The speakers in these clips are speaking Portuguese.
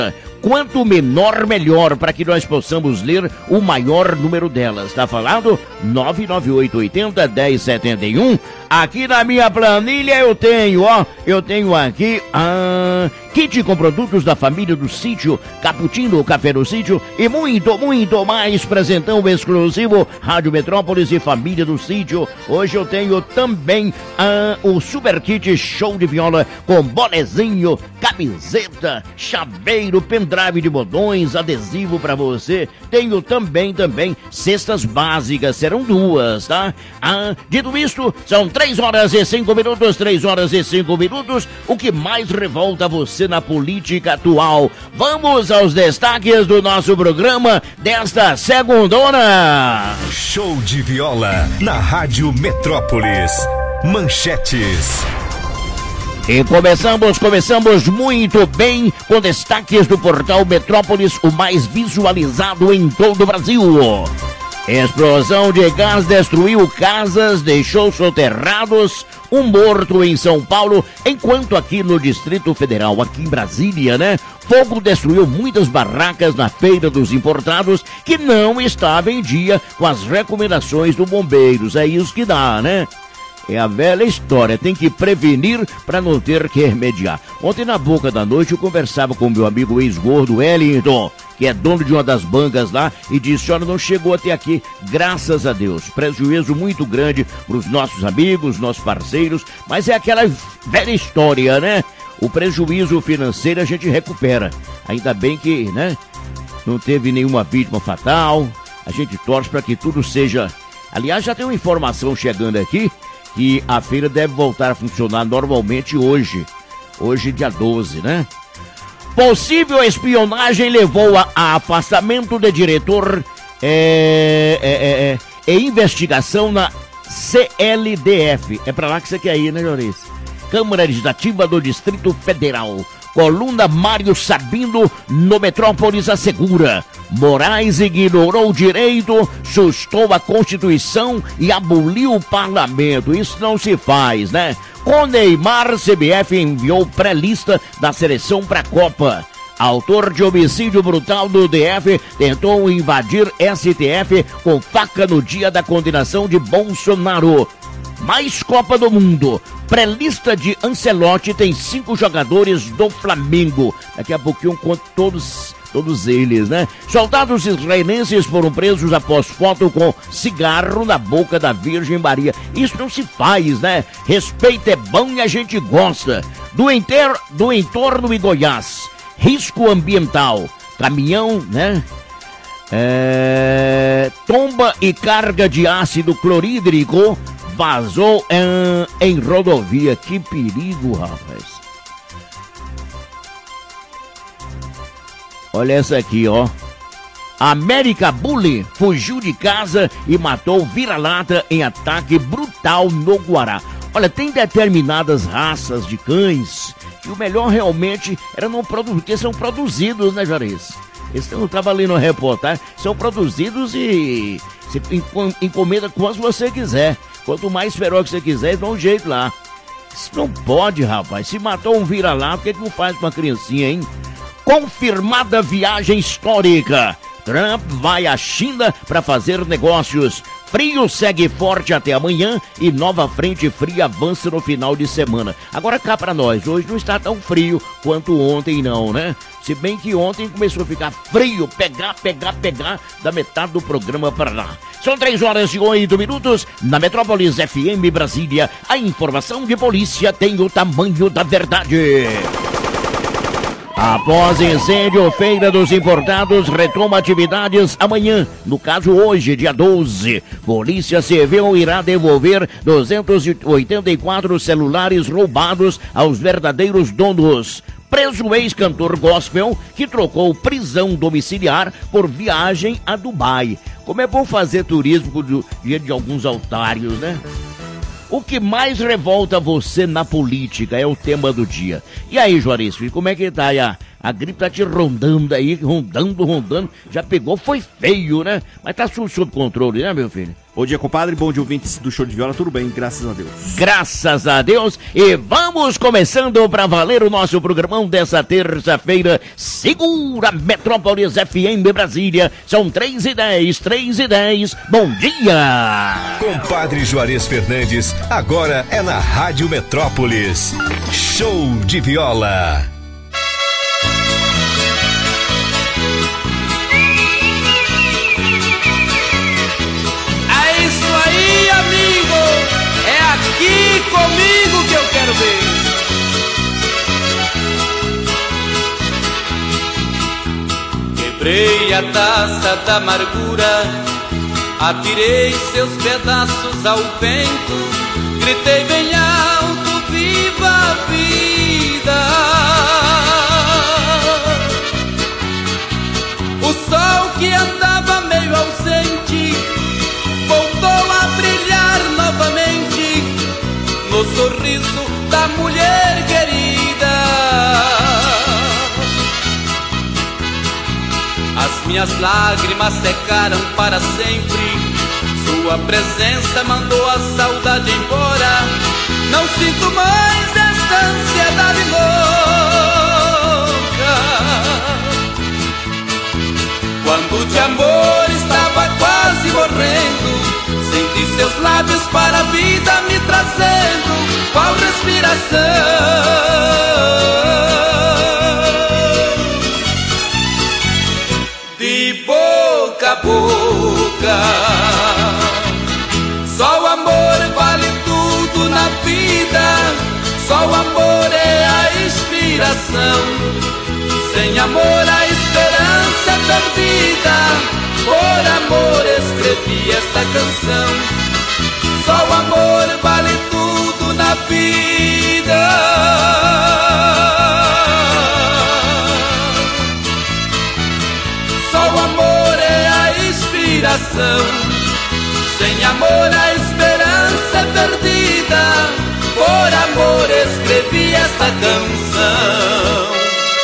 Quanto menor, melhor, para que nós possamos ler o maior número delas. Tá falado? 99880-1071. Aqui na minha planilha eu tenho aqui kit com produtos da família do sítio, Cappuccino, Café do Sítio e muito, muito mais. Presentão exclusivo, Rádio Metrópolis e Família do Sítio. Hoje eu tenho também o Super Kit Show de Viola com bonezinho, camiseta, chaveiro, pendrive de botões, adesivo pra você. Tenho também cestas básicas, serão 2, tá? Dito isto, são 3 horas e 5 minutos, 3 horas e 5 minutos. O que mais revolta você na política atual? Vamos aos destaques do nosso programa desta segundona. Show de viola na Rádio Metrópolis. Manchetes. E começamos muito bem com destaques do portal Metrópolis, o mais visualizado em todo o Brasil. Explosão de gás destruiu casas, deixou soterrados, um morto em São Paulo, enquanto aqui no Distrito Federal, aqui em Brasília, né? Fogo destruiu muitas barracas na Feira dos Importados que não estava em dia com as recomendações do Bombeiros. É isso que dá, né? É a velha história, tem que prevenir para não ter que remediar. Ontem na boca da noite eu conversava com meu amigo ex-gordo Wellington, que é dono de uma das bancas lá, e disse: olha, não chegou até aqui, graças a Deus. Prejuízo muito grande para os nossos amigos, nossos parceiros, mas é aquela velha história, né? O prejuízo financeiro a gente recupera. Ainda bem que, né, não teve nenhuma vítima fatal. A gente torce para que tudo seja... Aliás, já tem uma informação chegando aqui, que a feira deve voltar a funcionar normalmente hoje, dia 12, né? Possível espionagem levou a afastamento de diretor e investigação na CLDF. É pra lá que você quer ir, né, Joris? Câmara Legislativa do Distrito Federal. Coluna Mário Sabino no Metrópolis assegura: Moraes ignorou o direito, sustou a Constituição e aboliu o parlamento. Isso não se faz, né? Com Neymar, CBF enviou pré-lista da seleção para a Copa. Autor de homicídio brutal do DF tentou invadir STF com faca no dia da condenação de Bolsonaro. Mais Copa do Mundo. Pré-lista de Ancelotti tem 5 jogadores do Flamengo. Daqui a pouquinho eu conto todos eles, né? Soldados israelenses foram presos após foto com cigarro na boca da Virgem Maria. Isso não se faz, né? Respeito é bom e a gente gosta. Do entorno em Goiás. Risco ambiental. Caminhão, né? Tomba e carga de ácido clorídrico vazou em rodovia. Que perigo, rapaz. Olha essa aqui, ó. América Bully fugiu de casa e matou vira-lata em ataque brutal no Guará. Olha, tem determinadas raças de cães que o melhor realmente era não produzir, porque são produzidos, né, Juarez? Eles não estavam ali no reportagem, são produzidos e você encomenda quantos você quiser. Quanto mais feroz que você quiser, dá um jeito lá. Isso não pode, rapaz. Se matou um vira-lata, por que não faz com uma criancinha, hein? Confirmada viagem histórica. Trump vai à China para fazer negócios. Frio segue forte até amanhã e nova frente fria avança no final de semana. Agora cá pra nós, hoje não está tão frio quanto ontem não, né? Se bem que ontem começou a ficar frio, pegar, da metade do programa para lá. São 3 horas e 8 minutos, na Metrópolis FM Brasília. A informação de polícia tem o tamanho da verdade. Após incêndio, Feira dos Importados retoma atividades amanhã. No caso, hoje, dia 12. Polícia Civil irá devolver 284 celulares roubados aos verdadeiros donos. Preso ex-cantor gospel que trocou prisão domiciliar por viagem a Dubai. Como é bom fazer turismo do dia de alguns altários, né? O que mais revolta você na política é o tema do dia. E aí, Juarez, como é que tá aí A gripe tá te rondando aí, rondando. Já pegou, foi feio, né? Mas tá sob controle, né, meu filho? Bom dia, compadre. Bom dia, ouvintes do Show de Viola. Tudo bem, graças a Deus. Graças a Deus. E vamos começando pra valer o nosso programão dessa terça-feira. Segura Metrópolis FM Brasília. São 3h10. Bom dia. Compadre Juarez Fernandes, agora é na Rádio Metrópolis. Show de Viola. Aqui comigo que eu quero ver. Quebrei a taça da amargura, atirei seus pedaços ao vento, gritei bem alto, viva a vida. O sol que andava meio ausente voltou a brilhar novamente no sorriso da mulher querida. As minhas lágrimas secaram para sempre, sua presença mandou a saudade embora. Não sinto mais esta ansiedade louca. Quando de amor estava quase morrendo, senti seus lábios para a vida me trazendo, qual respiração. De boca a boca, só o amor vale tudo na vida, só o amor é a inspiração. Sem amor a esperança é perdida, por amor escrevi esta canção. Só o amor vale tudo na vida. Só o amor é a inspiração. Sem amor a esperança é perdida, por amor escrevi esta canção.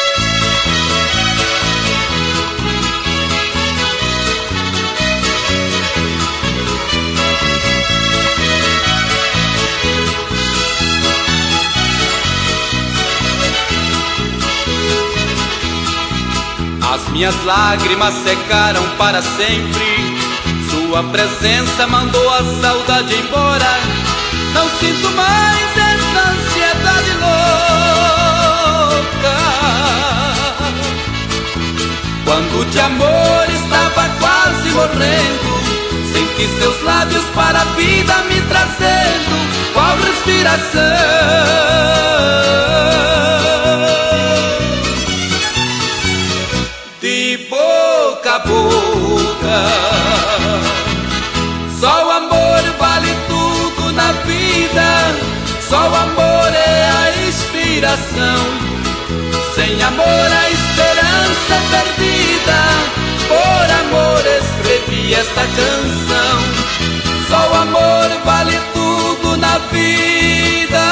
As minhas lágrimas secaram para sempre, sua presença mandou a saudade embora. Não sinto mais esta ansiedade louca. Quando de amor estava quase morrendo, senti seus lábios para a vida me trazendo, qual respiração. De boca a boca, só o amor vale tudo na vida, só o amor é a inspiração. Sem amor a esperança é perdida, por amor escrevi esta canção. Só o amor vale tudo na vida.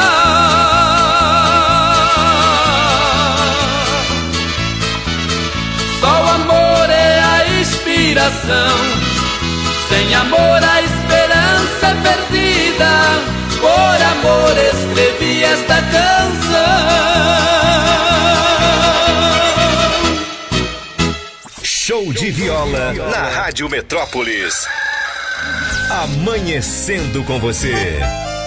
Só o amor é a inspiração. Sem amor a esperança é perdida, por amor escrevi esta canção. Show de Viola na Rádio Metrópolis. Amanhecendo com você.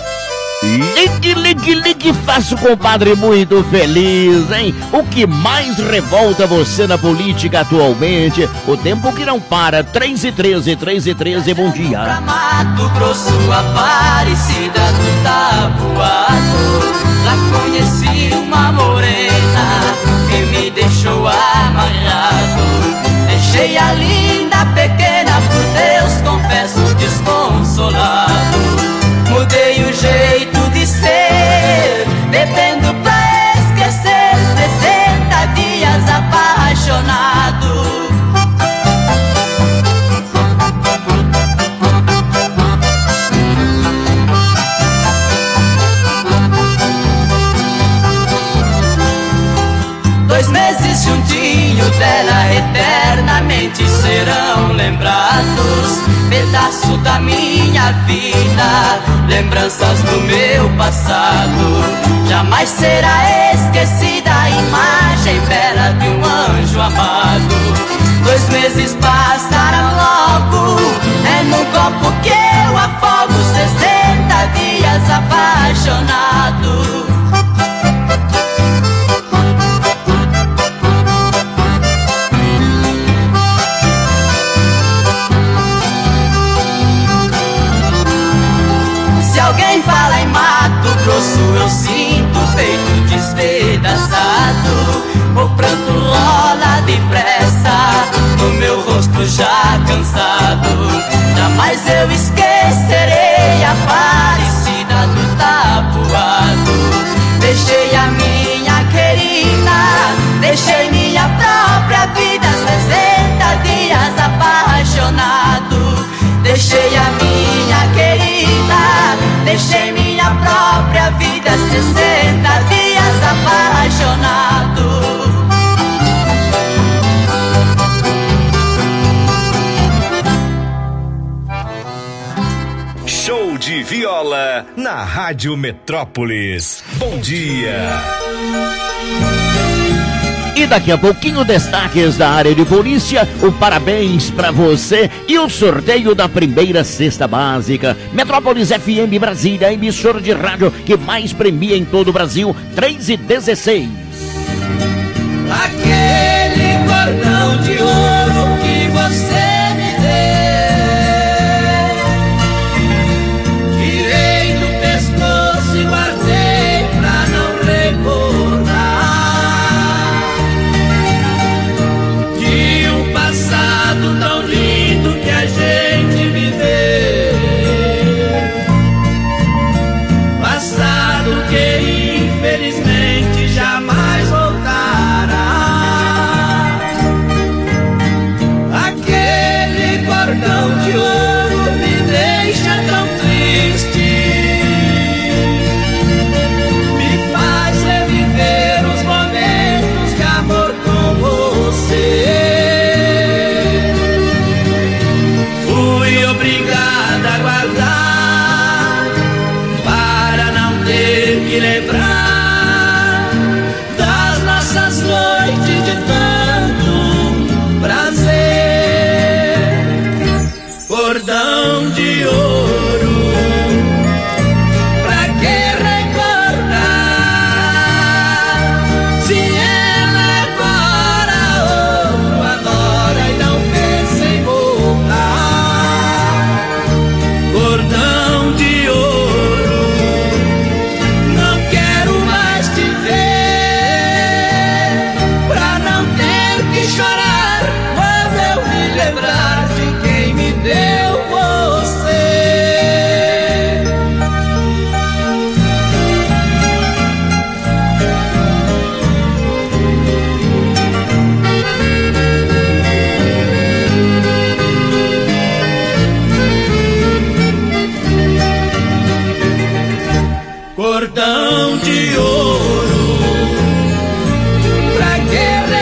Ligue, faça o compadre muito feliz, hein? O que mais revolta você na política atualmente? O tempo que não para, 3h13, bom dia. Pra Mato Grosso, Aparecida do Tabuado, lá conheci uma morena que me deixou amarrado. Deixei a linda pequena, por Deus confesso desconsolado. Mudei o jeito de ser, bebendo pra esquecer, 60 dias apaixonado. Dois meses juntos dela eternamente serão lembrados. Pedaço da minha vida, lembranças do meu passado. Jamais será esquecida a imagem bela de um anjo amado. 2 meses passaram logo, é num copo que eu afogo 60 dias apaixonado. Se alguém fala em Mato Grosso, eu sinto o peito despedaçado. O pranto rola depressa no meu rosto já cansado. Jamais eu esquecerei a Aparecida do Taboado. Deixei a minha querida, deixei minha própria vida 60 dias apaixonado. Deixei a minha querida, deixei minha própria vida 60 dias apaixonado. Show de viola na Rádio Metrópolis. Bom dia. E daqui a pouquinho, destaques da área de polícia, o parabéns pra você e o sorteio da primeira cesta básica. Metrópolis FM Brasília, emissora de rádio que mais premia em todo o Brasil, 3:16. Aquele cordão de ouro que você me deu, tirei do pescoço e guardei pra não recordar de um passado tão lindo que a gente viveu. Passado que infelizmente jamais voltará. Aquele cordão de ouro me deixa tão triste, me faz reviver os momentos de amor com você. Fui obrigada a guardar para não ter que lembrar das nossas noites de tanto prazer. Cordão de ouro, pra que recordar se ela agora outro adora e não pensa em voltar. Cordão de ouro, não quero mais te ver, pra não ter que chorar quando eu me lembrar de quem me deu você. Cordão de ouro, pra que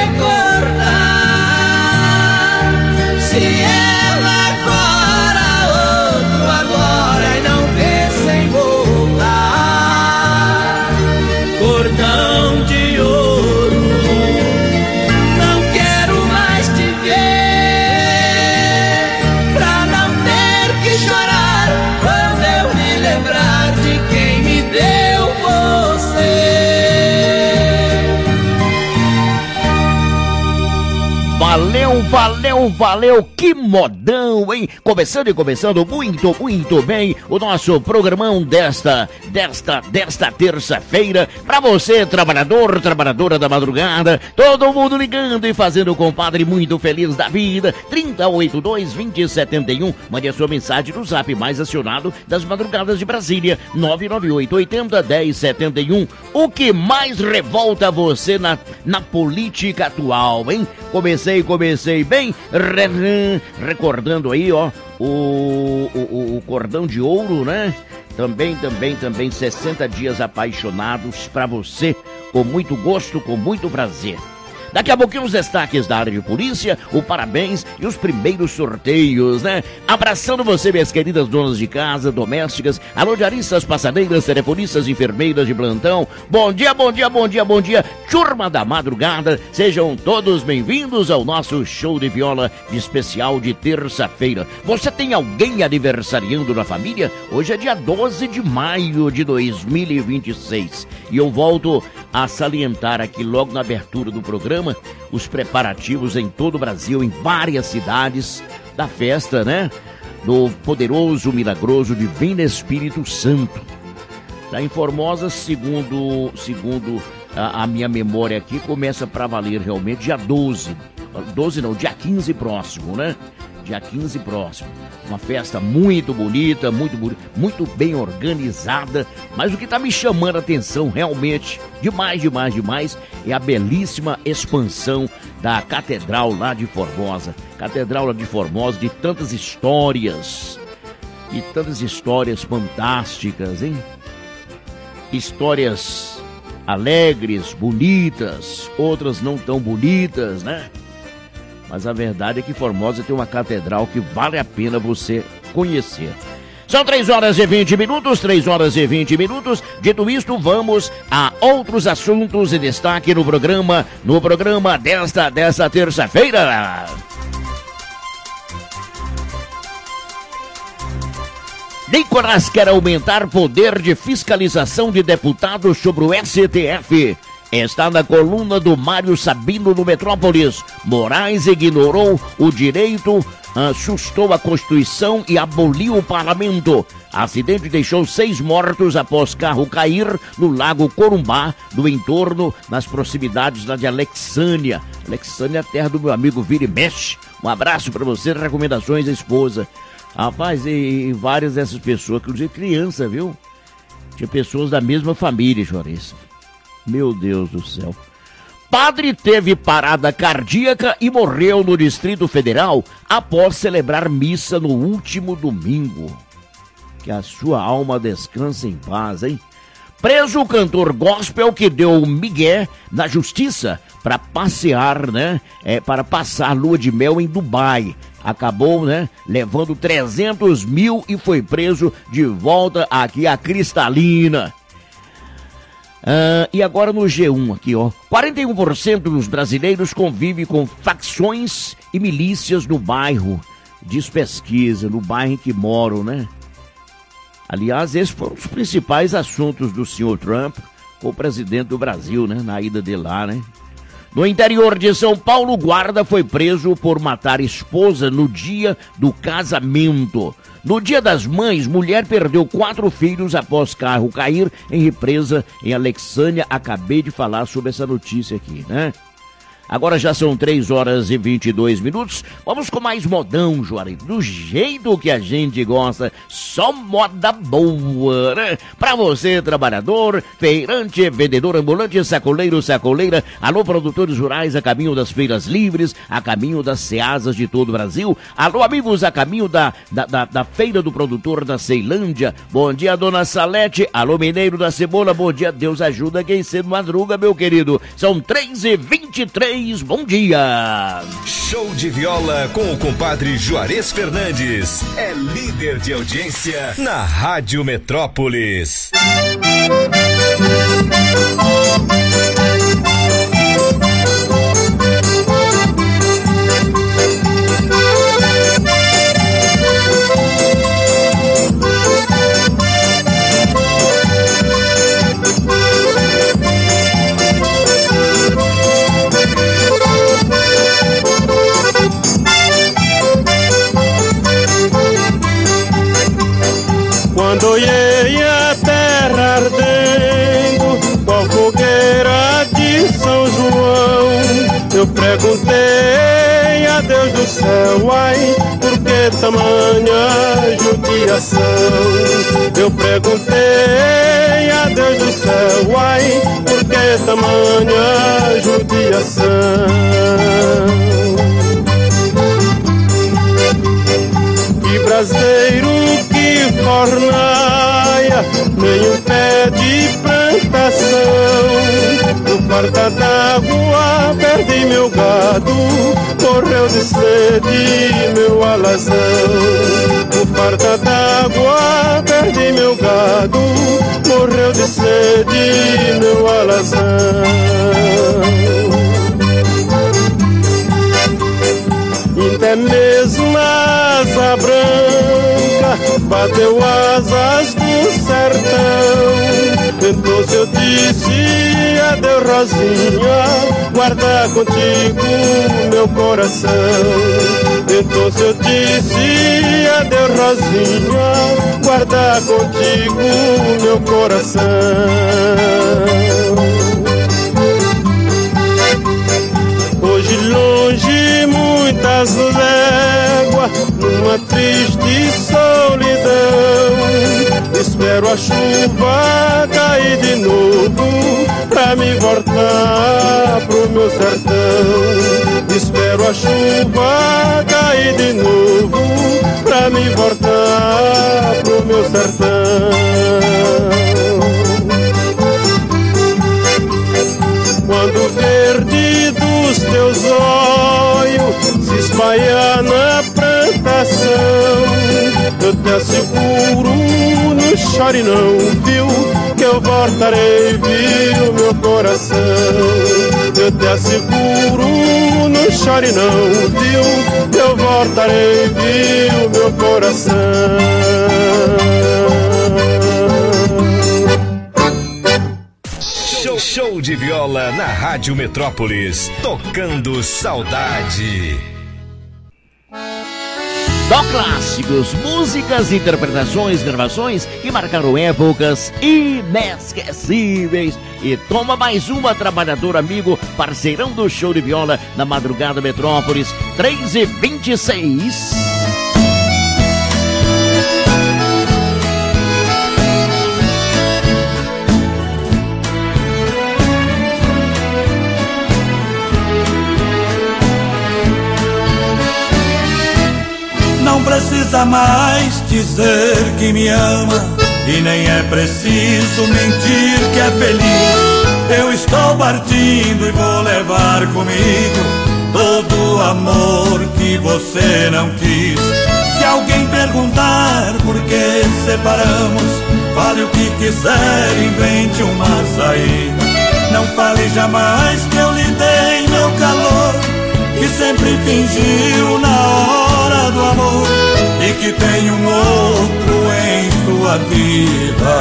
recordar se ela agora outro agora e não pensa em voltar. Cordão de ouro, não quero mais te ver, pra não ter que chorar quando eu me lembrar de quem me deu você. Valeu, valeu, valeu, que modão, hein? Começando e começando muito, muito bem o nosso programão desta terça-feira. Pra você, trabalhador, trabalhadora da madrugada, todo mundo ligando e fazendo o compadre muito feliz da vida. 3082-2071, mande a sua mensagem no zap mais acionado das madrugadas de Brasília, 99880-1071. O que mais revolta você na política atual, hein? Comecei bem, recordando aí, ó, o cordão de ouro, né? Também, 60 dias apaixonados pra você, com muito gosto, com muito prazer. Daqui a pouquinho os destaques da área de polícia, o parabéns e os primeiros sorteios, né? Abraçando você, minhas queridas donas de casa, domésticas, alô diaristas, passadeiras, telefonistas, enfermeiras de plantão. Bom dia, bom dia, bom dia, bom dia, turma da madrugada. Sejam todos bem-vindos ao nosso show de viola de especial de terça-feira. Você tem alguém aniversariando na família? Hoje é dia 12 de maio de 2026. E eu volto a salientar aqui logo na abertura do programa os preparativos em todo o Brasil, em várias cidades, da festa, né? Do poderoso, milagroso, divino Espírito Santo. Lá em Formosa, segundo a minha memória aqui, começa para valer realmente dia 12. 12 não, dia 15 próximo, né? Dia 15 próximo. Uma festa muito bonita, muito bem organizada. Mas o que está me chamando a atenção realmente, demais, é a belíssima expansão da Catedral lá de Formosa. Catedral lá de Formosa, de tantas histórias. E tantas histórias fantásticas, hein? Histórias alegres, bonitas, outras não tão bonitas, né? Mas a verdade é que Formosa tem uma catedral que vale a pena você conhecer. São 3 horas e 20 minutos, 3 horas e 20 minutos. Dito isto, vamos a outros assuntos em destaque no programa desta terça-feira. Nicolás quer aumentar poder de fiscalização de deputados sobre o STF. Está na coluna do Mário Sabino no Metrópolis. Moraes ignorou o direito, sustou a Constituição e aboliu o parlamento. Acidente deixou 6 mortos após carro cair no Lago Corumbá, no entorno, nas proximidades lá de Alexânia. Alexânia, terra do meu amigo Vira e Mexe. Um abraço para você, recomendações da esposa. Rapaz, e várias dessas pessoas, inclusive criança, viu? Tinha pessoas da mesma família, Juarez. Meu Deus do céu. Padre teve parada cardíaca e morreu no Distrito Federal após celebrar missa no último domingo. Que a sua alma descanse em paz, hein? Preso o cantor gospel que deu migué na justiça para passear, né? Para passar lua de mel em Dubai. Acabou, né? Levando 300 mil e foi preso de volta aqui a Cristalina. E agora no G1 aqui, ó. 41% dos brasileiros convivem com facções e milícias no bairro. Diz pesquisa, no bairro em que moram, né? Aliás, esses foram os principais assuntos do senhor Trump com o presidente do Brasil, né? Na ida dele lá, né? No interior de São Paulo, guarda foi preso por matar esposa no dia do casamento. No Dia das Mães, mulher perdeu 4 filhos após carro cair em represa em Alexânia. Acabei de falar sobre essa notícia aqui, né? Agora já são 3 horas e 22 minutos. Vamos com mais modão, Juarez. Do jeito que a gente gosta. Só moda boa, né? Pra você, trabalhador, feirante, vendedor ambulante, sacoleiro, sacoleira. Alô, produtores rurais a caminho das feiras livres, a caminho das ceasas de todo o Brasil. Alô, amigos, a caminho da feira do produtor da Ceilândia. Bom dia, dona Salete. Alô, mineiro da cebola. Bom dia, Deus ajuda quem cedo madruga, meu querido. São 3h23. Bom dia! Show de viola com o compadre Juarez Fernandes. É líder de audiência na Rádio Metrópolis. Quando olhei a terra ardendo, qual fogueira de São João, eu perguntei a Deus do céu, ai, por que tamanha judiação? Eu perguntei a Deus do céu, ai, por que tamanha judiação? Que braseiro, que fornaia, nem um pé de plantação, no farta d'água, perdi meu gado, morreu de sede meu alazão. Por farta d'água, perdi meu gado, morreu de sede meu alazão. Até mesmo a asa branca bateu asas do sertão. Então se eu disse adeus Rosinha, guarda contigo meu coração. Então se eu disse adeus Rosinha, guarda contigo meu coração. Hoje longe muitas léguas, numa triste solidão, espero a chuva cair de novo pra me voltar pro meu sertão. Espero a chuva cair de novo pra me voltar pro meu sertão. Quando verde dos teus olhos se espalhar na plantação, eu te asseguro, não chore não, viu, que eu voltarei, viu, meu coração. Eu te asseguro, não chore não, viu, que eu voltarei, viu, meu coração. Show de viola na Rádio Metrópolis, tocando saudade. Dó Clássicos, músicas, interpretações, gravações que marcaram épocas inesquecíveis. E toma mais uma, trabalhador amigo, parceirão do Show de Viola na Madrugada Metrópolis, 3h26. Não precisa mais dizer que me ama, e nem é preciso mentir que é feliz. Eu estou partindo e vou levar comigo todo o amor que você não quis. Se alguém perguntar por que separamos, fale o que quiser, invente uma saída. Não fale jamais que eu lhe dei meu calor, que sempre fingiu na hora do amor, e que tem um outro em sua vida.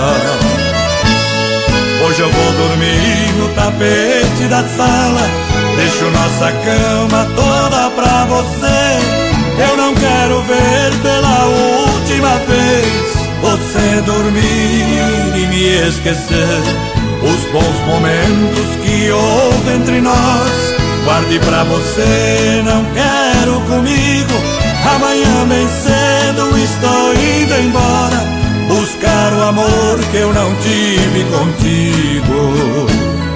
Hoje eu vou dormir no tapete da sala, deixo nossa cama toda pra você. Eu não quero ver pela última vez você dormir e me esquecer. Os bons momentos que houve entre nós, guarde pra você, não quero comigo. Amanhã bem cedo estou indo embora, buscar o amor que eu não tive contigo.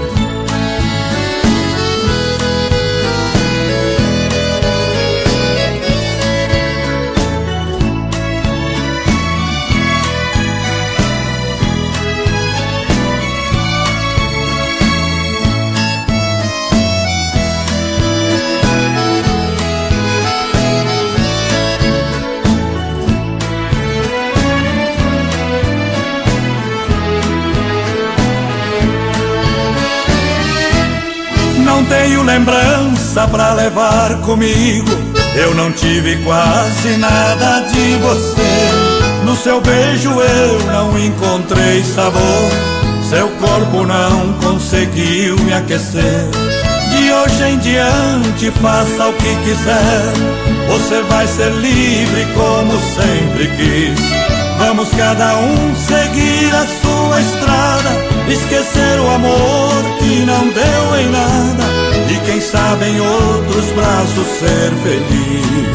Não tenho lembrança pra levar comigo, eu não tive quase nada de você. No seu beijo eu não encontrei sabor, seu corpo não conseguiu me aquecer. De hoje em diante faça o que quiser, você vai ser livre como sempre quis. Vamos cada um seguir a sua estrada, esquecer o amor que não deu em nada, e quem sabe em outros braços ser feliz.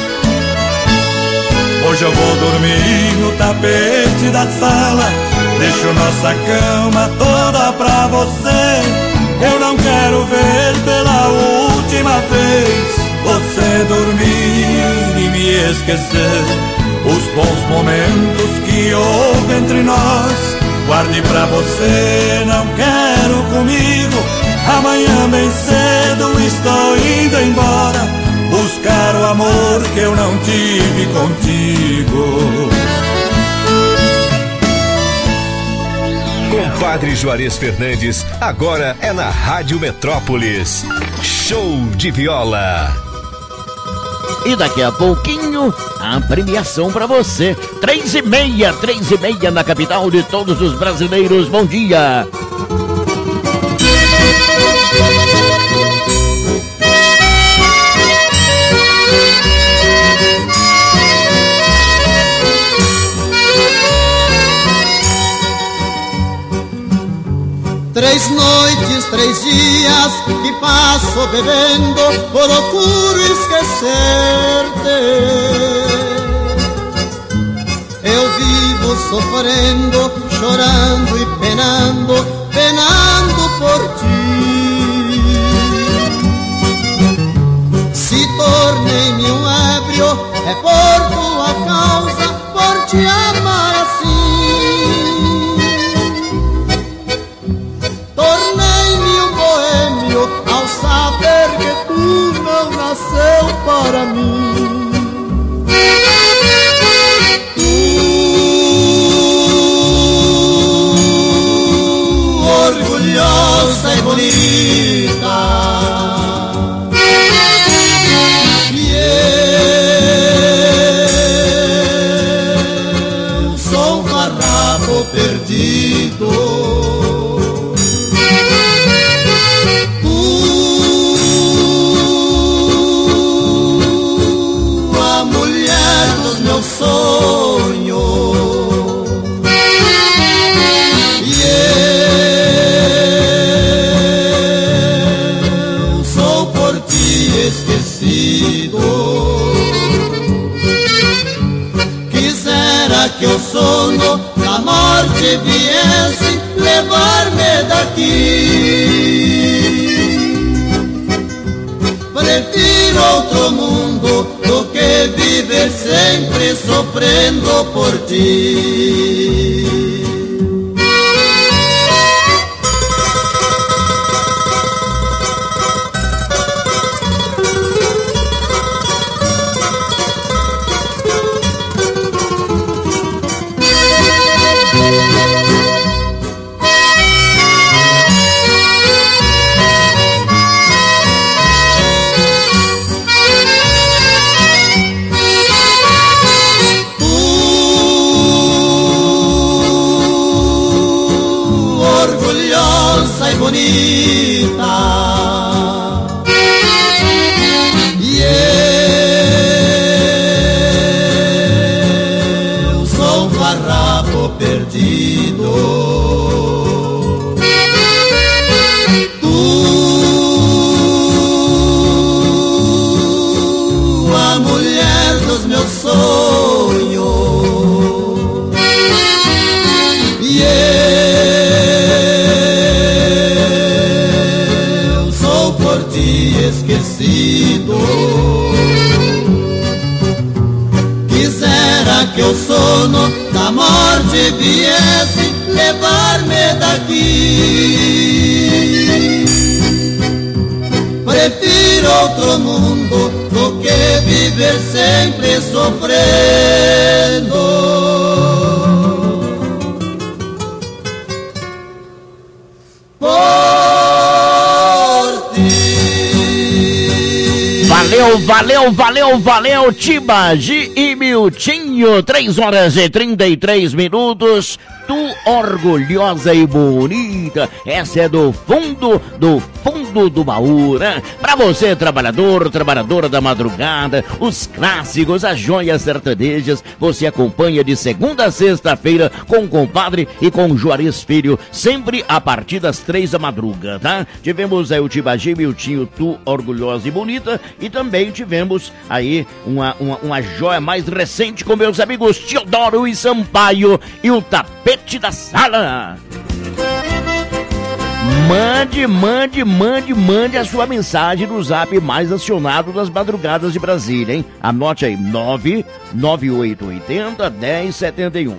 Hoje eu vou dormir no tapete da sala, deixo nossa cama toda pra você. Eu não quero ver pela última vez você dormir e me esquecer. Os bons momentos que houve entre nós, Guarde pra você, não quero comigo. Amanhã bem cedo estou indo embora, buscar o amor que eu não tive contigo. Compadre Juarez Fernandes, agora é na Rádio Metrópolis. Show de viola. E daqui a pouquinho, a premiação pra você. 3h30 na capital de todos os brasileiros. Bom dia. Três noites, 3 dias que passo bebendo, procuro esquecer-te. Eu vivo sofrendo, chorando e penando, penando por ti. Se tornei-me um ébrio, é por tua causa, por te amar assim. Tornei-me um boêmio ao saber que tu não nasceu para mim. Tu, orgulhosa e bonita, e eu sou um farrapo perdido. Sonho, e eu sou por ti esquecido. Quisera que o sono da morte viesse levar-me daqui. Prefiro outro mundo do que viver sempre sofrendo por ti. Bonita, e eu sou um farrapo perdido. Tu, a mulher dos meus sonhos, e esquecido. Quisera que o sono da morte viesse levar-me daqui. Prefiro outro mundo do que viver sempre sofrendo. Valeu, Tibagi e Miltinho, 3h33. Tu, orgulhosa e bonita, essa é do fundo do baú, né? Pra você, trabalhador, trabalhadora da madrugada, os clássicos, as joias sertanejas, você acompanha de segunda a sexta-feira com o compadre e com o Juarez Filho, sempre a partir das 3 da madruga, tá? Tivemos aí o Tibagi, Miltinho, Tu, orgulhosa e bonita, e também tivemos aí uma joia mais recente com meus amigos Teodoro e Sampaio e o Tapete da Sala. Mande a sua mensagem no zap mais acionado das madrugadas de Brasília, hein? Anote aí, 99880-1071.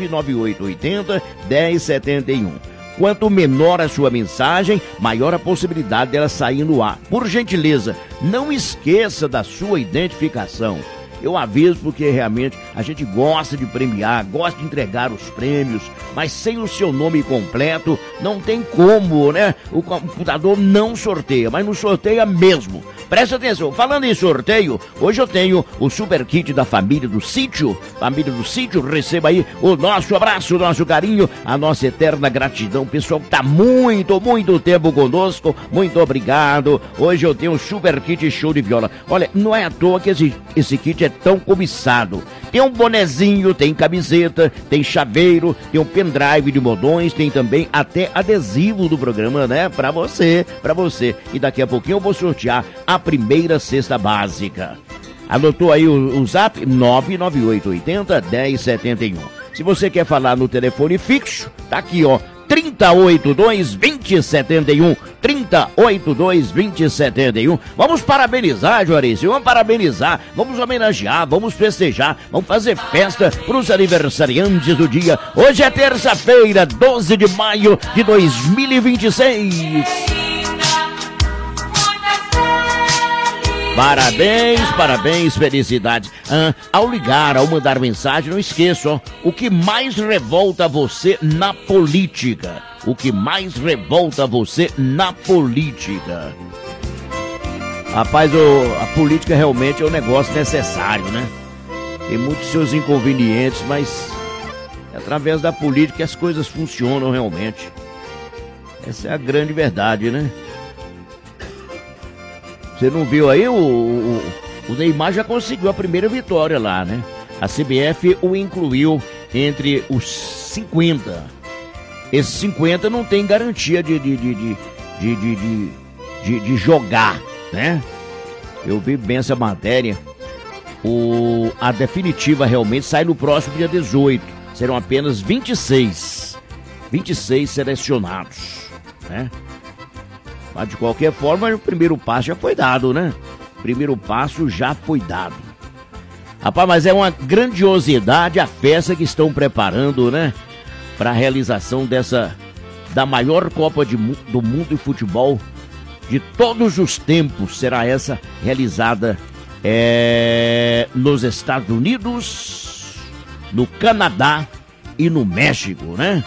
99880-1071. Quanto menor a sua mensagem, maior a possibilidade dela sair no ar. Por gentileza, não esqueça da sua identificação. Eu aviso porque realmente a gente gosta de premiar, gosta de entregar os prêmios, mas sem o seu nome completo não tem como, né? O computador não sorteia, mas não sorteia mesmo. Presta atenção, falando em sorteio, hoje eu tenho o super kit da Família do Sítio. Família do Sítio, receba aí o nosso abraço, o nosso carinho, a nossa eterna gratidão. Pessoal que tá muito tempo conosco, muito obrigado. Hoje eu tenho o super kit show de viola. Olha, não é à toa que esse kit é tão cobiçado. Tem um bonezinho, tem camiseta, tem chaveiro, tem um pendrive de modões, tem também até adesivo do programa, né? Pra você. E daqui a pouquinho eu vou sortear a primeira cesta básica. Anotou aí o zap? 99880-1071. Se você quer falar no telefone fixo, tá aqui, ó. 3082-2071, 3082-2071. Vamos parabenizar, Juarez, vamos homenagear, vamos festejar, vamos fazer festa para os aniversariantes do dia. Hoje é terça-feira, 12 de maio de 2026. Parabéns, felicidades. Ao ligar, ao mandar mensagem, não esqueça, ó, o que mais revolta você na política. O que mais revolta você na política. Rapaz, a política realmente é um negócio necessário, né? Tem muitos seus inconvenientes, mas é através da política que as coisas funcionam realmente. Essa é a grande verdade, né? Você não viu aí? O Neymar já conseguiu a primeira vitória lá, né? A CBF o incluiu entre os 50. Esses 50 não tem garantia de jogar, né? Eu vi bem essa matéria. A definitiva realmente sai no próximo dia 18. Serão apenas 26 selecionados, né? Mas de qualquer forma, o primeiro passo já foi dado, né? Rapaz, mas é uma grandiosidade a festa que estão preparando, né? Para a realização da maior Copa do Mundo de Futebol de todos os tempos. Será essa realizada nos Estados Unidos, no Canadá e no México, né?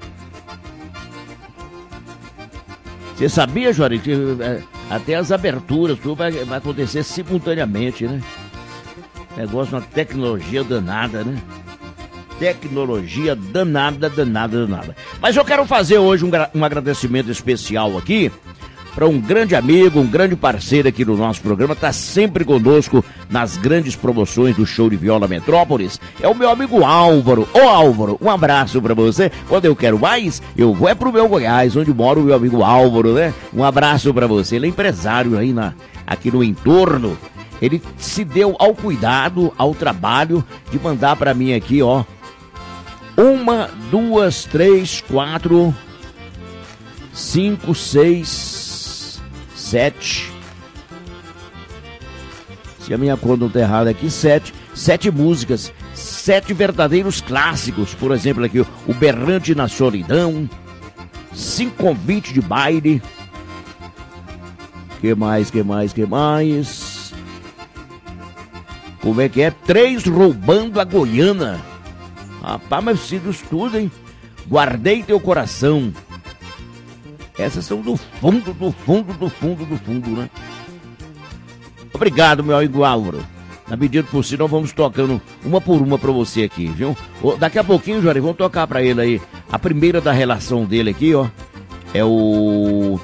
Você sabia, Juarez, que até as aberturas, tudo vai acontecer simultaneamente, né? Negócio, uma tecnologia danada, né? Tecnologia danada. Mas eu quero fazer hoje um agradecimento especial aqui para um grande amigo, um grande parceiro aqui do nosso programa, tá sempre conosco nas grandes promoções do Show de Viola Metrópolis. É o meu amigo Álvaro. Ô Álvaro, um abraço para você. Quando eu quero mais, eu vou pro meu Goiás, onde mora o meu amigo Álvaro, né? Um abraço para você. Ele é empresário aí aqui no entorno. Ele se deu ao cuidado, ao trabalho de mandar para mim aqui, ó. 1, 2, 3, 4, 5, 6, 7. Se a minha conta não tá errada aqui, 7 músicas, 7 verdadeiros clássicos. Por exemplo, aqui o Berrante na Solidão, 5 convites de baile. Que mais? Como é que é? 3 roubando a Goiana. Rapaz, mas preciso tudo, hein? Guardei teu coração. Essas são do fundo, né? Obrigado, meu amigo Álvaro. Na medida do possível, nós vamos tocando uma por uma pra você aqui, viu? Daqui a pouquinho, Jorge, vamos tocar pra ele aí. A primeira da relação dele aqui, ó. É o...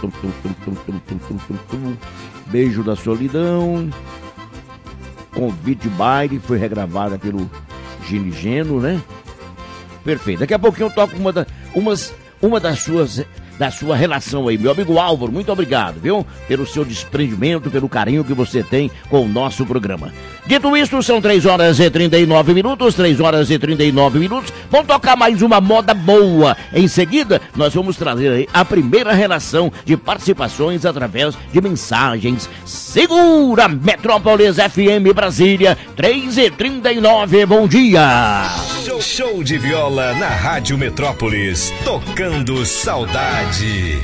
Beijo da Solidão. Convite de baile, foi regravada pelo Gini Geno, né? Perfeito. Daqui a pouquinho eu toco uma das da sua relação aí. Meu amigo Álvaro, muito obrigado, viu? Pelo seu desprendimento, pelo carinho que você tem com o nosso programa. Dito isto, são 3h39, 3h39. Vamos tocar mais uma moda boa. Em seguida, nós vamos trazer aí a primeira relação de participações através de mensagens. Segura Metrópolis FM Brasília, 3h39, bom dia. Show de viola na Rádio Metrópolis, tocando saudade.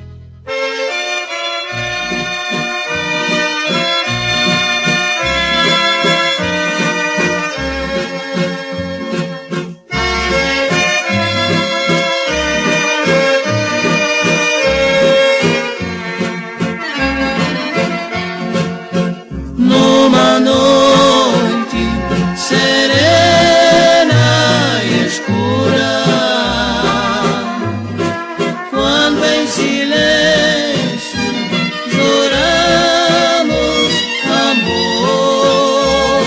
Numa noite serena e escura, quando em silêncio choramos amor,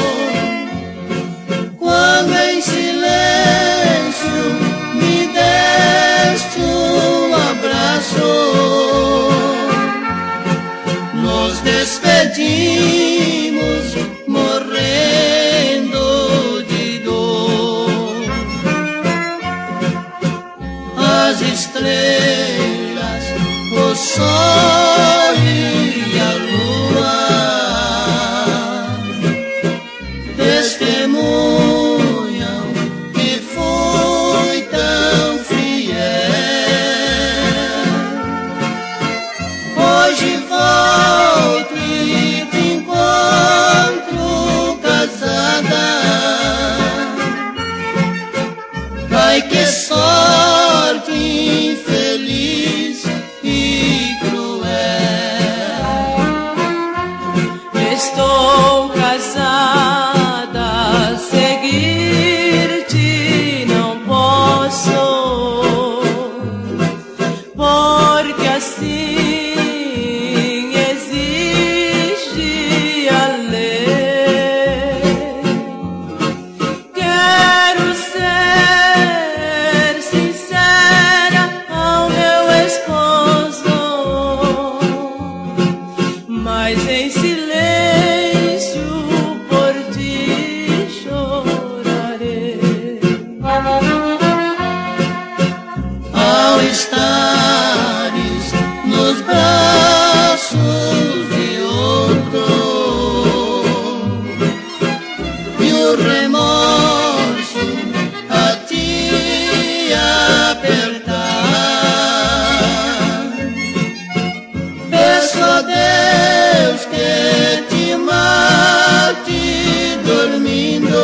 quando em silêncio me deste um abraço, nos despedimos morrendo de dor. As estrelas, o sol e a lua testemunham que fui tão fiel. Hoje volto e te encontro casada. Ai, que sorte infeliz e cruel. Estou casada, seguir-te não posso, porque assim exige a lei. Quero ser sincera ao meu esposo, mas em silêncio por ti chorarei. Ao estares nos braços de outro e o remorso a te apertar, peço a Deus que te mate dormindo,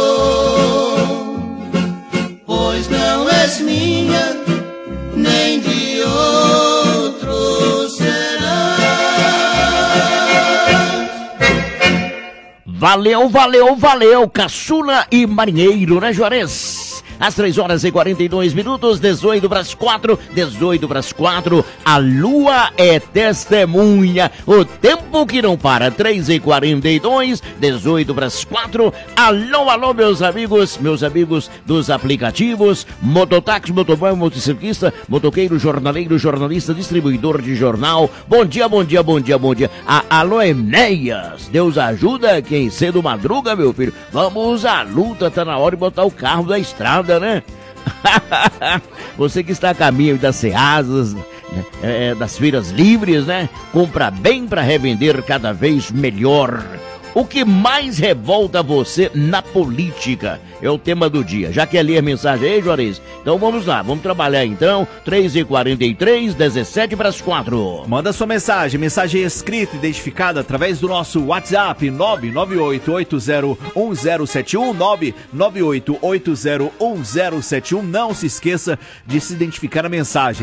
pois não és minha, nem de outro serás. Valeu, Caçula e Marinheiro, né, Juarez? Às 3h42, 18 para as 4, a lua é testemunha, o tempo que não para, 3h42, 18 para as 4, alô, meus amigos dos aplicativos, mototáxi, motoboy, motociclista, motoqueiro, jornaleiro, jornalista, distribuidor de jornal, bom dia, alô, Enéas, Deus ajuda quem cedo madruga, meu filho, vamos à luta, tá na hora de botar o carro da estrada, né? Você que está a caminho das ceasas, das feiras livres, né? Compra bem para revender cada vez melhor. O que mais revolta você na política? É o tema do dia. Já quer ler a mensagem aí, Juarez? Então vamos lá, vamos trabalhar então. 3h43, 17 para as 4. Manda sua mensagem escrita, identificada através do nosso WhatsApp 998801071, 998801071. Não se esqueça de se identificar na mensagem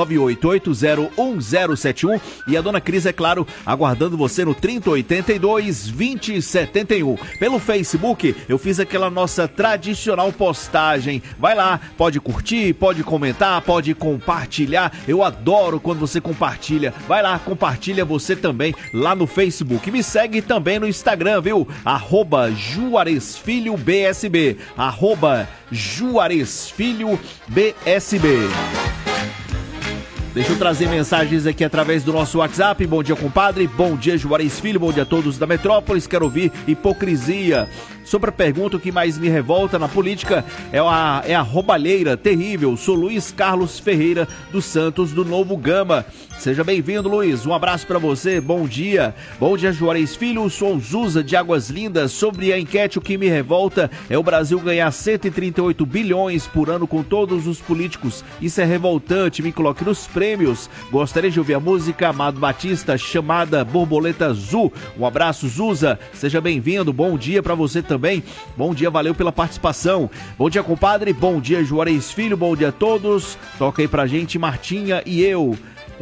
998801071. E a dona Cris, é claro, aguardando você no 3082-2071. Pelo Facebook, eu fiz aquela nossa tradicional postagem. Vai lá, pode curtir, pode comentar, pode compartilhar. Eu adoro quando você compartilha. Vai lá, compartilha você também lá no Facebook. Me segue também no Instagram, viu? @JuarezFilhoBSB. @JuarezFilhoBSB. Deixa eu trazer mensagens aqui através do nosso WhatsApp. Bom dia, compadre. Bom dia, Juarez Filho. Bom dia a todos da Metrópolis. Quero ouvir hipocrisia. Sobre a pergunta, o que mais me revolta na política é a roubalheira terrível. Sou Luiz Carlos Ferreira dos Santos, do Novo Gama. Seja bem-vindo, Luiz. Um abraço para você. Bom dia. Bom dia, Juarez Filho. Sou Zusa de Águas Lindas. Sobre a enquete, o que me revolta é o Brasil ganhar 138 bilhões por ano com todos os políticos. Isso é revoltante. Me coloque nos prêmios. Gostaria de ouvir a música Amado Batista, chamada Borboleta Azul. Um abraço, Zusa. Seja bem-vindo. Bom dia para você também. Bom dia, valeu pela participação. Bom dia, compadre. Bom dia, Juarez Filho. Bom dia a todos. Toca aí pra gente, Martinha e eu.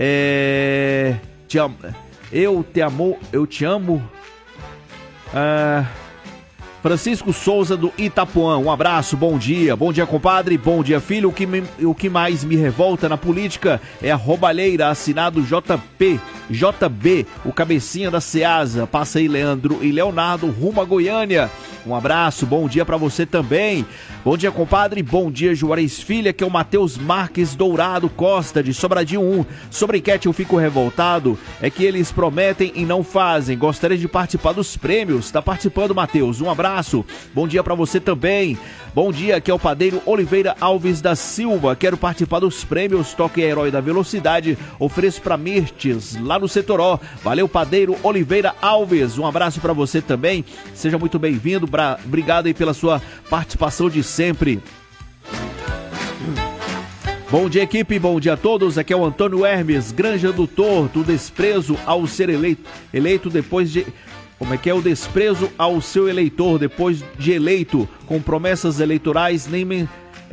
Te amo. Eu te amo. Francisco Souza do Itapuã, um abraço, bom dia, compadre, bom dia, filho. O que mais me revolta na política é a roubalheira, assinado JB, o cabecinha da Ceasa. Passa aí, Leandro e Leonardo, rumo a Goiânia. Um abraço, bom dia pra você também. Bom dia, compadre, bom dia, Juarez Filha, que é o Matheus Marques Dourado Costa, de Sobradinho 1. Sobre a enquete eu fico revoltado, é que eles prometem e não fazem. Gostaria de participar dos prêmios. Tá participando, Matheus, um abraço. Bom dia pra você também. Bom dia, aqui é o padeiro Oliveira Alves da Silva. Quero participar dos prêmios Toque Herói da Velocidade. Ofereço pra Mirtes, lá no Setoró. Valeu, padeiro Oliveira Alves. Um abraço pra você também. Seja muito bem-vindo. Obrigado aí pela sua participação de sempre. Bom dia, equipe, bom dia a todos. Aqui é o Antônio Hermes, Granja do Torto. O desprezo ao ser eleito depois de... Como é que é o desprezo ao seu eleitor depois de eleito, com promessas eleitorais nem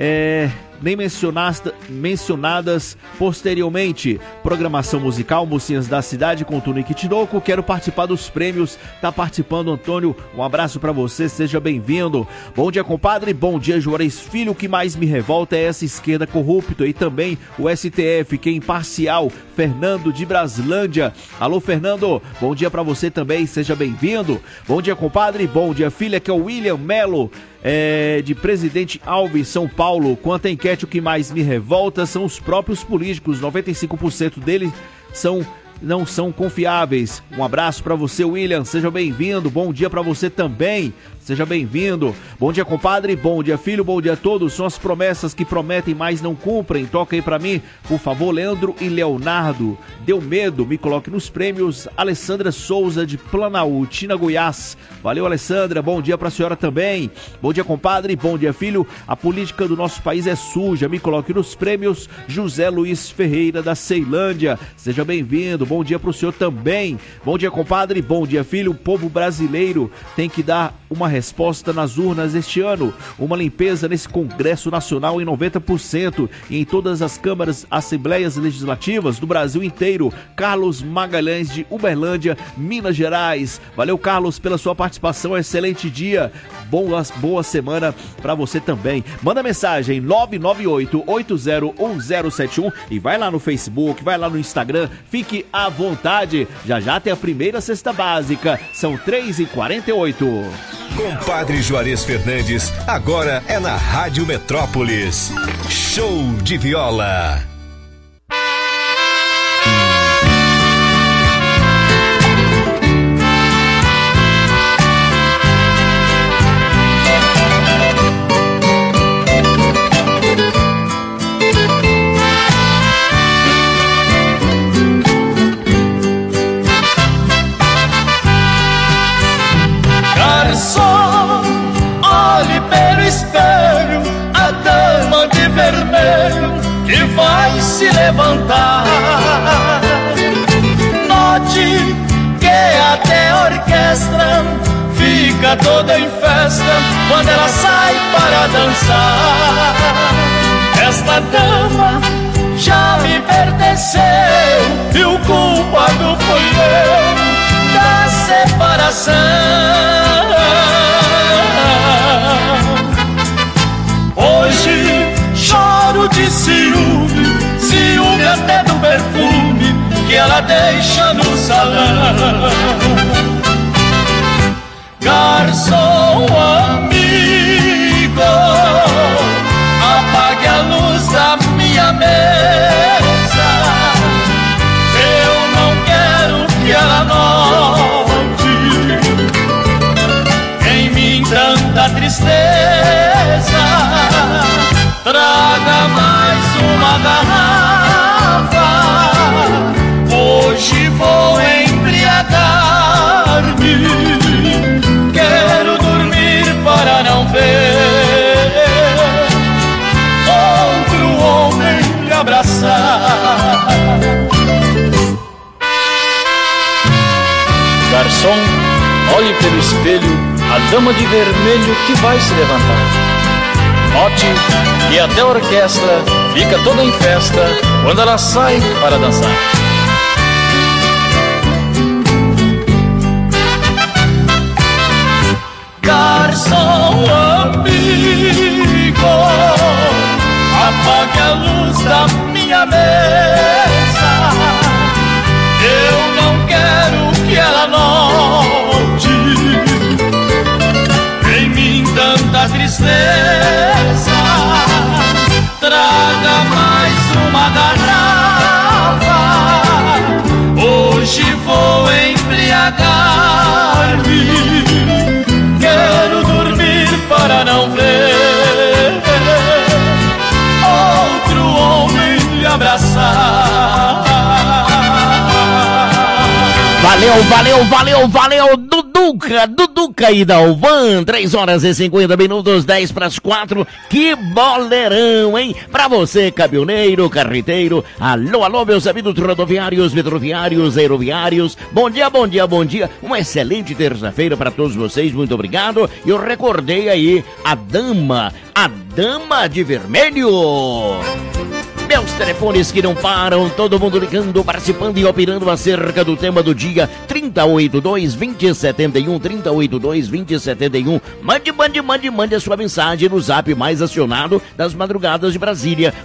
mencionadas posteriormente. Programação musical, Mocinhas da Cidade com Tunique Tinoco. Quero participar dos prêmios. Tá participando, Antônio. Um abraço pra você, seja bem-vindo. Bom dia, compadre. Bom dia, Juarez Filho. O que mais me revolta é essa esquerda corrupta e também o STF, que é imparcial. Fernando de Braslândia. Alô, Fernando. Bom dia pra você também, seja bem-vindo. Bom dia, compadre. Bom dia, filha, que é o William Melo, de Presidente Alves, São Paulo. Quanto à enquete, o que mais me revolta são os próprios políticos. 95% deles não são confiáveis. Um abraço pra você, William, seja bem-vindo. Bom dia pra você também, seja bem-vindo. Bom dia, compadre, bom dia, filho, bom dia a todos. São as promessas que prometem, mas não cumprem. Toca aí pra mim, por favor, Leandro e Leonardo. Deu medo, me coloque nos prêmios. Alessandra Souza, de Planaltina, Goiás. Valeu, Alessandra, bom dia pra senhora também. Bom dia, compadre, bom dia, filho. A política do nosso país é suja, me coloque nos prêmios. José Luiz Ferreira, da Ceilândia, seja bem-vindo. Bom dia pro senhor também. Bom dia, compadre, bom dia, filho. O povo brasileiro tem que dar uma resposta nas urnas este ano. Uma limpeza nesse Congresso Nacional em 90% e em todas as câmaras, assembleias legislativas do Brasil inteiro. Carlos Magalhães, de Uberlândia, Minas Gerais. Valeu, Carlos, pela sua participação. Excelente dia. Boa semana pra você também. Manda mensagem 998-801071 e vai lá no Facebook, vai lá no Instagram. Fique à vontade. Já tem a primeira cesta básica. São 3h48. Compadre Juarez Fernandes, agora é na Rádio Metrópolis. Show de viola. Olhe pelo espelho a dama de vermelho que vai se levantar. Note que até a orquestra fica toda em festa quando ela sai para dançar. Esta dama já me pertenceu e o culpado fui eu da separação. Hoje choro de ciúme até do perfume que ela deixa no salão. Garçom amigo, apague a luz da minha mesa garrafa. Hoje vou embriagar-me, quero dormir para não ver outro homem me abraçar. Garçom, olhe pelo espelho a dama de vermelho que vai se levantar. Note que até a orquestra fica toda em festa quando ela sai para dançar. Garçom amigo, apague a luz da minha mesa. Eu não quero que ela note em mim tanta tristeza. Traga mais uma garrafa. Hoje vou embriagar-me, quero dormir para não ver outro homem me abraçar. Valeu, Duduca e Dalvan, 3 horas e 50 minutos, 10 para as 4, que boleirão, hein? Pra você, caminhoneiro, carreteiro, alô, meus amigos rodoviários, metroviários, aeroviários, bom dia, uma excelente terça-feira para todos vocês, muito obrigado. Eu recordei aí a dama de vermelho. Meus telefones que não param, todo mundo ligando, participando e opinando acerca do tema do dia, 3082-2071, 3082-2071. Mande a sua mensagem no zap mais acionado das madrugadas de Brasília,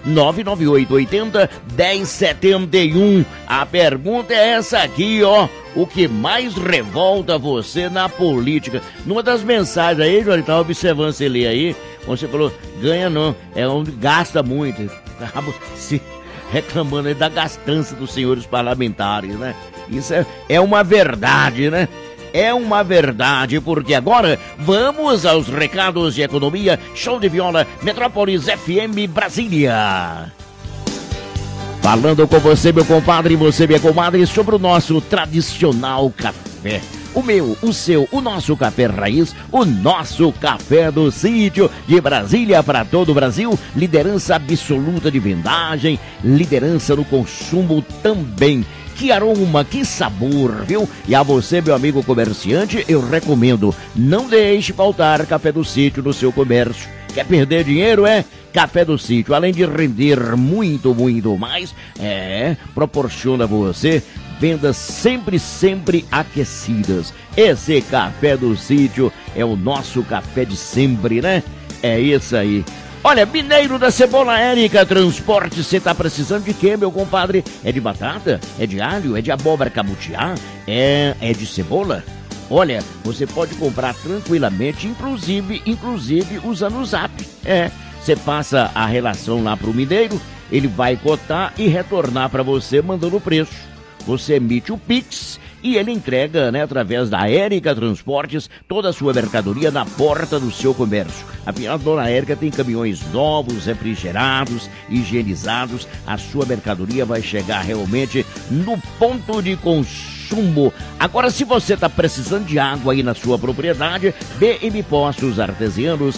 99880-1071. A pergunta é essa aqui, ó. O que mais revolta você na política? Numa das mensagens aí, João, tá observando você ler aí, você falou, ganha não, é onde gasta muito. Se reclamando aí da gastança dos senhores parlamentares, né? Isso é uma verdade, né? É uma verdade, porque agora vamos aos recados de economia. Show de viola, Metrópolis FM Brasília. Falando com você, meu compadre, e você, minha comadre, sobre o nosso tradicional café. O meu, o seu, o nosso café raiz, o nosso café do sítio, de Brasília para todo o Brasil, liderança absoluta de vendagem, liderança no consumo também. Que aroma, que sabor, viu? E a você, meu amigo comerciante, eu recomendo, não deixe faltar café do sítio no seu comércio. Quer perder dinheiro, é? Café do Sítio, além de render muito mais, proporciona a você vendas sempre aquecidas. Esse Café do Sítio é o nosso café de sempre, né? É isso aí. Olha, Mineiro da Cebola Érica Transporte, você tá precisando de quê, meu compadre? É de batata? É de alho? É de abóbora cabutiá? É de cebola? Olha, você pode comprar tranquilamente, inclusive usando o Zap. Você passa a relação lá pro Mineiro, ele vai cotar e retornar para você mandando o preço. Você emite o Pix e ele entrega, né, através da Érica Transportes, toda a sua mercadoria na porta do seu comércio. Afinal, a Dona Érica tem caminhões novos, refrigerados, higienizados. A sua mercadoria vai chegar realmente no ponto de consumo. Agora, se você está precisando de água aí na sua propriedade, BM Poços Artesianos,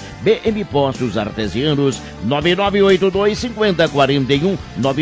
9982-5041,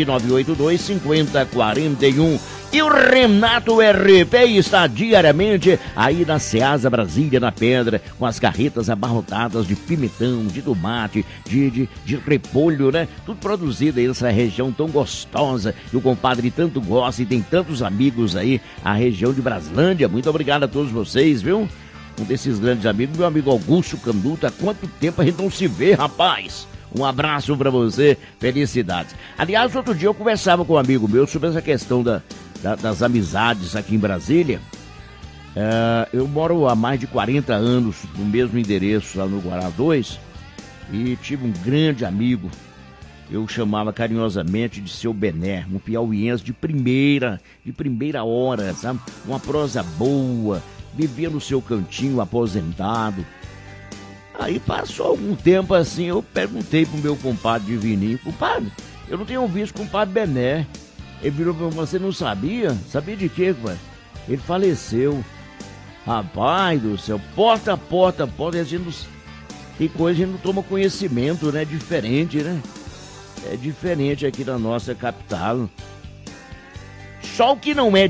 9982-5041. E o Renato RP está diariamente aí na Ceasa Brasília, na Pedra, com as carretas abarrotadas de pimentão, de tomate, de repolho, né? Tudo produzido aí nessa região tão gostosa que o compadre tanto gosta e tem tantos amigos aí, a região de Braslândia. Muito obrigado a todos vocês, viu? Um desses grandes amigos, meu amigo Augusto Canduta. Há quanto tempo a gente não se vê, rapaz? Um abraço pra você, felicidades. Aliás, outro dia eu conversava com um amigo meu sobre essa questão das amizades aqui em Brasília. Eu moro há mais de 40 anos no mesmo endereço lá no Guará 2 e tive um grande amigo, eu chamava carinhosamente de Seu Bené, um piauiense de primeira hora, sabe? Uma prosa boa, vivia no seu cantinho aposentado. Aí passou algum tempo assim, eu perguntei pro meu compadre Divininho, compadre, Eu não tenho visto com o Padre Bené. Ele virou pra mim, você não sabia? Sabia de quê, pai? Ele faleceu. Rapaz do céu, porta a porta, a gente não... Tem coisa que a gente não toma conhecimento, né? Diferente, né? É diferente aqui na nossa capital. Só o que não é